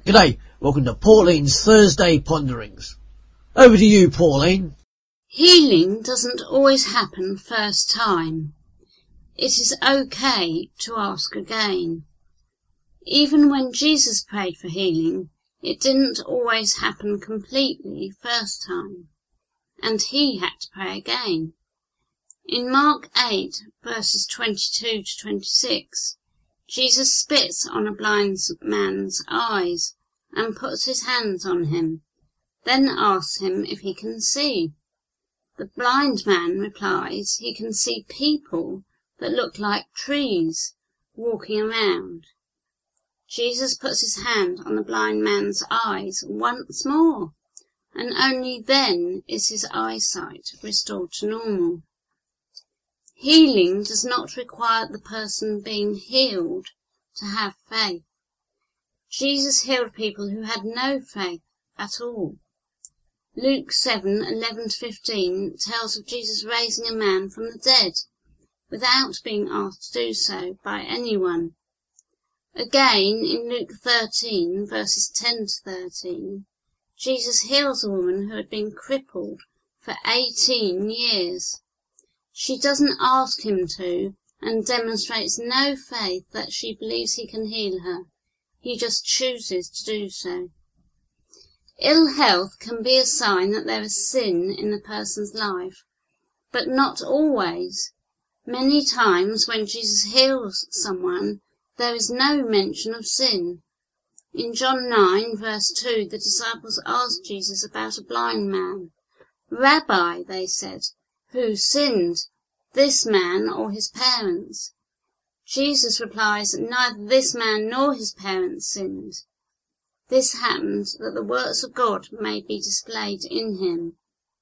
G'day, welcome to Pauline's Thursday Ponderings. Over to you, Pauline. Healing doesn't always happen first time. It is okay to ask again. Even when Jesus prayed for healing, it didn't always happen completely first time, and he had to pray again. In Mark 8, verses 22 to 26, Jesus spits on a blind man's eyes and puts his hands on him, then asks him if he can see. The blind man replies he can see people that look like trees walking around. Jesus puts his hand on the blind man's eyes once more, and only then is his eyesight restored to normal. Healing does not require the person being healed to have faith. Jesus healed people who had no faith at all. Luke 7:11-15 tells of Jesus raising a man from the dead, without being asked to do so by anyone. Again, in Luke 13, verses 10-13, Jesus heals a woman who had been crippled for 18 years. She doesn't ask him to, and demonstrates no faith that she believes he can heal her. He just chooses to do so. Ill health can be a sign that there is sin in the person's life, but not always. Many times when Jesus heals someone, there is no mention of sin. In John 9, verse 2, the disciples asked Jesus about a blind man. "Rabbi," they said, "who sinned, this man or his parents?" Jesus replies that neither this man nor his parents sinned. This happened that the works of God may be displayed in him.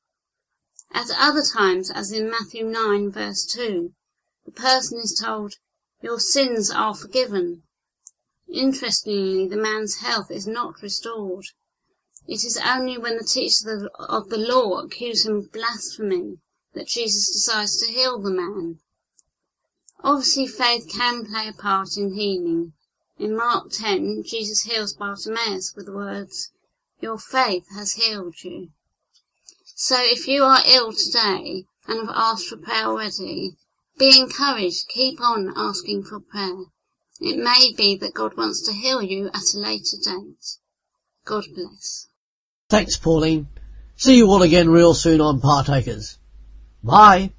At other times, as in Matthew 9, verse 2, the person is told, "Your sins are forgiven." Interestingly, the man's health is not restored. It is only when the teachers of the law accuse him of blasphemy that Jesus decides to heal the man. Obviously, faith can play a part in healing. In Mark 10, Jesus heals Bartimaeus with the words, "Your faith has healed you." So if you are ill today and have asked for prayer already, be encouraged, keep on asking for prayer. It may be that God wants to heal you at a later date. God bless. Thanks, Pauline. See you all again real soon on Partakers. Bye.